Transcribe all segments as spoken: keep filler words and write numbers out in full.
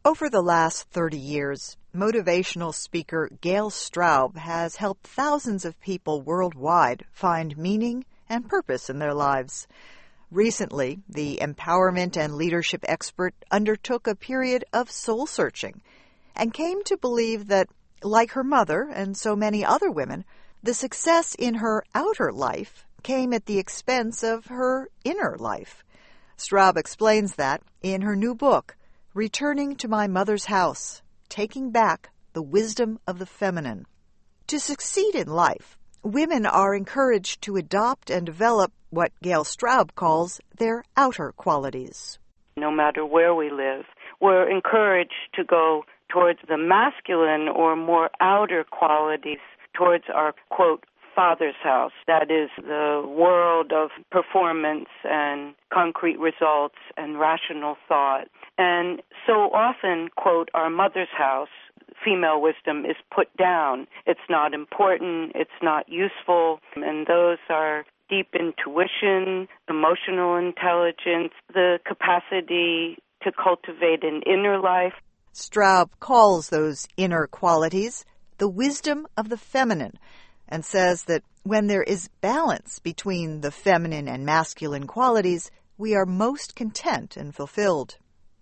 Over the last thirty years, motivational speaker Gail Straub has helped thousands of people worldwide find meaning and purpose in their lives. Recently, the empowerment and leadership expert undertook a period of soul-searching and came to believe that, like her mother and so many other women, the success in her outer life came at the expense of her inner life. Straub explains that in her new book, Returning to My Mother's House, Taking Back the Wisdom of the Feminine. To succeed in life, women are encouraged to adopt and develop what Gail Straub calls their outer qualities. No matter where we live, we're encouraged to go towards the masculine or more outer qualities, towards our, quote, father's house. That is the world of performance and concrete results and rational thought. And so often, quote, our mother's house, female wisdom, is put down. It's not important, it's not useful, and those are deep intuition, emotional intelligence, the capacity to cultivate an inner life. Straub calls those inner qualities the wisdom of the feminine, and says that when there is balance between the feminine and masculine qualities, we are most content and fulfilled.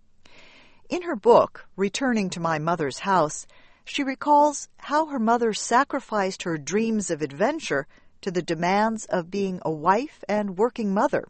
In her book, Returning to My Mother's House, she recalls how her mother sacrificed her dreams of adventure to the demands of being a wife and working mother.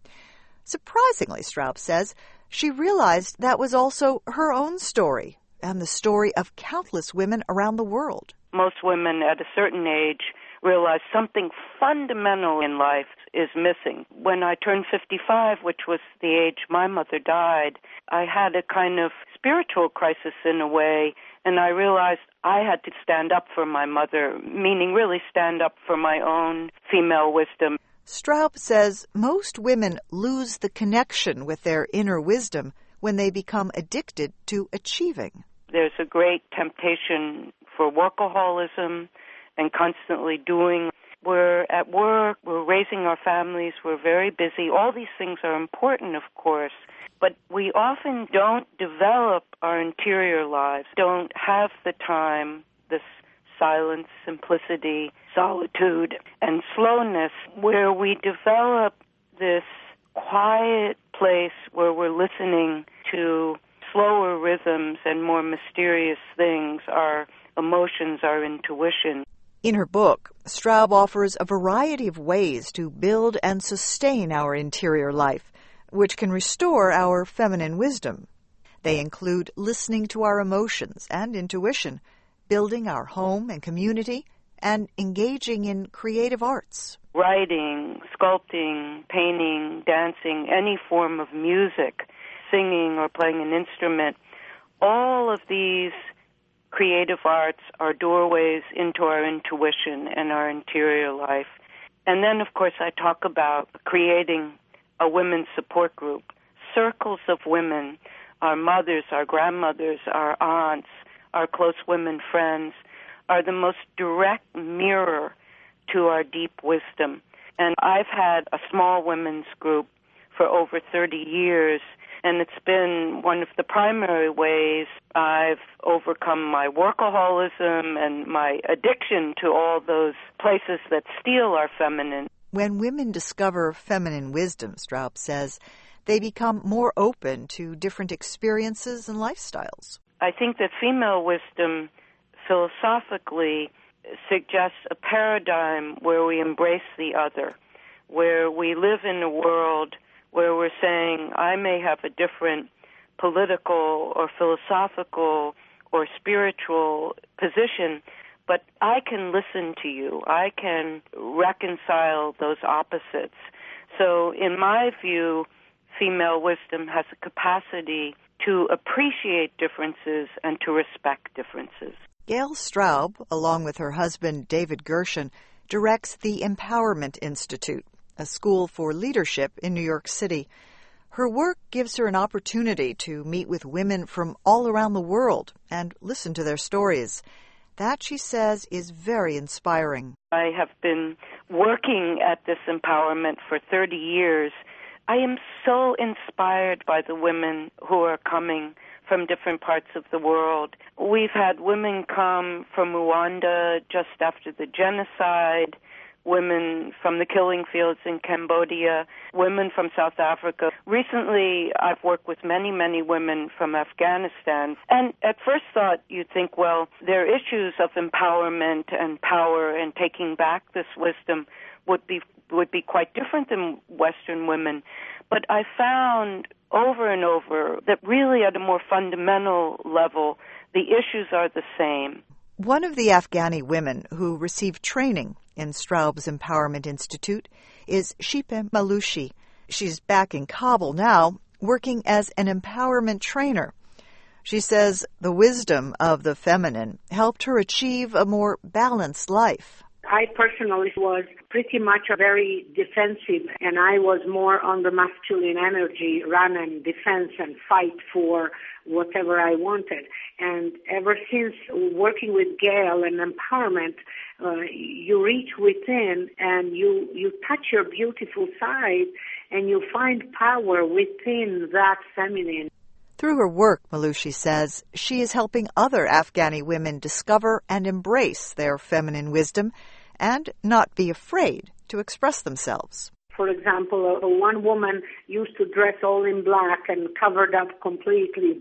Surprisingly, Straub says, she realized that was also her own story and the story of countless women around the world. Most women at a certain age realize something fundamental in life is missing. When I turned fifty-five, which was the age my mother died, I had a kind of spiritual crisis in a way, and I realized I had to stand up for my mother, meaning really stand up for my own female wisdom. Straub says most women lose the connection with their inner wisdom when they become addicted to achieving. There's a great temptation for workaholism and constantly doing. We're at work, we're raising our families, we're very busy. All these things are important, of course, but we often don't develop our interior lives, don't have the time, this silence, simplicity, solitude, and slowness, where we develop this quiet place where we're listening to slower rhythms and more mysterious things, our emotions, our intuition. In her book, Straub offers a variety of ways to build and sustain our interior life, which can restore our feminine wisdom. They include listening to our emotions and intuition, building our home and community, and engaging in creative arts. Writing, sculpting, painting, dancing, any form of music, singing or playing an instrument, all of these creative arts are doorways into our intuition and our interior life. And then, of course, I talk about creating a women's support group, circles of women, our mothers, our grandmothers, our aunts, our close women friends, are the most direct mirror to our deep wisdom. And I've had a small women's group for over thirty years, and it's been one of the primary ways I've overcome my workaholism and my addiction to all those places that steal our feminine. When women discover feminine wisdom, Straub says, they become more open to different experiences and lifestyles. I think that female wisdom philosophically suggests a paradigm where we embrace the other, where we live in a world where we're saying, I may have a different political or philosophical or spiritual position, but I can listen to you. I can reconcile those opposites. So in my view, female wisdom has a capacity to appreciate differences and to respect differences. Gail Straub, along with her husband David Gershon, directs the Empowerment Institute, a school for leadership in New York City. Her work gives her an opportunity to meet with women from all around the world and listen to their stories. That, she says, is very inspiring. I have been working at this empowerment for thirty years. I am so inspired by the women who are coming from different parts of the world. We've had women come from Rwanda just after the genocide, women from the killing fields in Cambodia, women from South Africa. Recently, I've worked with many, many women from Afghanistan. And at first thought, you'd think, well, their issues of empowerment and power and taking back this wisdom would be would be quite different than Western women. But I found over and over that really at a more fundamental level, the issues are the same. One of the Afghani women who received training in Straub's Empowerment Institute is Shipe Malushi. She's back in Kabul now, working as an empowerment trainer. She says the wisdom of the feminine helped her achieve a more balanced life. I personally was pretty much very defensive, and I was more on the masculine energy, run and defense and fight for whatever I wanted. And ever since working with Gail and empowerment, uh, you reach within and you, you touch your beautiful side and you find power within that feminine. Through her work, Malushi says, she is helping other Afghani women discover and embrace their feminine wisdom and not be afraid to express themselves. For example, uh, one woman used to dress all in black and covered up completely.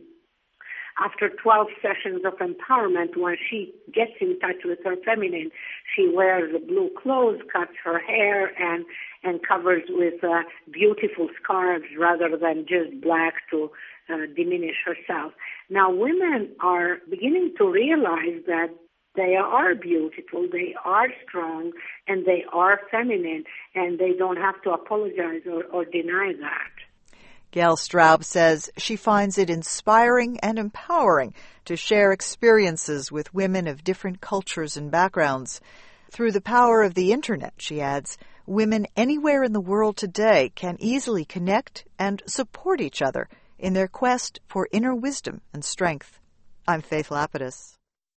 After twelve sessions of empowerment, when she gets in touch with her feminine, she wears blue clothes, cuts her hair, and, and covers with uh, beautiful scarves rather than just black to uh, diminish herself. Now, women are beginning to realize that they are beautiful, they are strong, and they are feminine, and they don't have to apologize or, or deny that. Gail Straub says she finds it inspiring and empowering to share experiences with women of different cultures and backgrounds. Through the power of the Internet, she adds, women anywhere in the world today can easily connect and support each other in their quest for inner wisdom and strength. I'm Faith Lapidus.